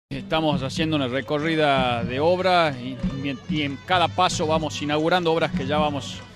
Estamos haciendo una recorrida de obras y en cada paso vamos inaugurando obras que ya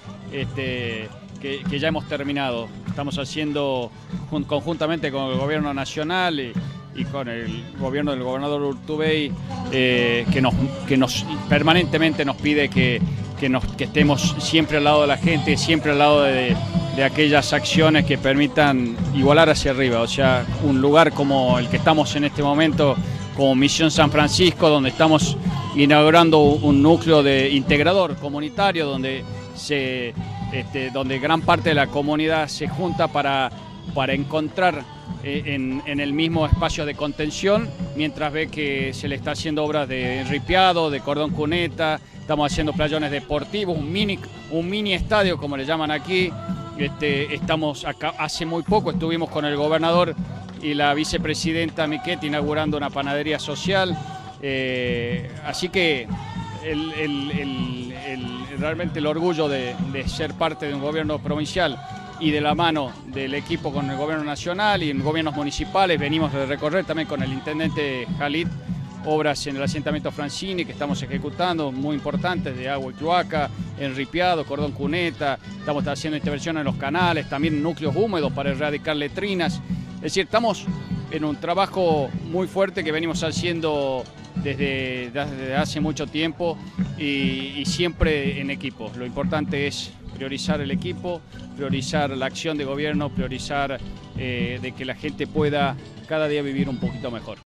que ya hemos terminado. Estamos haciendo conjuntamente con el gobierno nacional y con el gobierno del gobernador Urtubey, que nos permanentemente nos pide que estemos siempre al lado de la gente, siempre al lado de aquellas acciones que permitan igualar hacia arriba. O sea, un lugar como el que estamos en este momento, como Misión San Francisco, donde estamos inaugurando un núcleo integrador comunitario, donde gran parte de la comunidad se junta para encontrar en el mismo espacio de contención, mientras ve que se le está haciendo obras de enripiado, de cordón cuneta, estamos haciendo playones deportivos, un mini estadio, como le llaman aquí. Estamos acá, hace muy poco estuvimos con el gobernador y la vicepresidenta Miquet inaugurando una panadería social. Así que realmente el orgullo de ser parte de un gobierno provincial y de la mano del equipo con el gobierno nacional y en gobiernos municipales. Venimos de recorrer también con el intendente Jalit obras en el asentamiento Francini que estamos ejecutando, muy importantes, de agua y cloaca, enripiado, cordón cuneta. Estamos haciendo intervenciones en los canales, también núcleos húmedos para erradicar letrinas. Es decir, estamos en un trabajo muy fuerte que venimos haciendo desde hace mucho tiempo y siempre en equipo. Lo importante es priorizar el equipo, priorizar la acción de gobierno, priorizar de que la gente pueda cada día vivir un poquito mejor.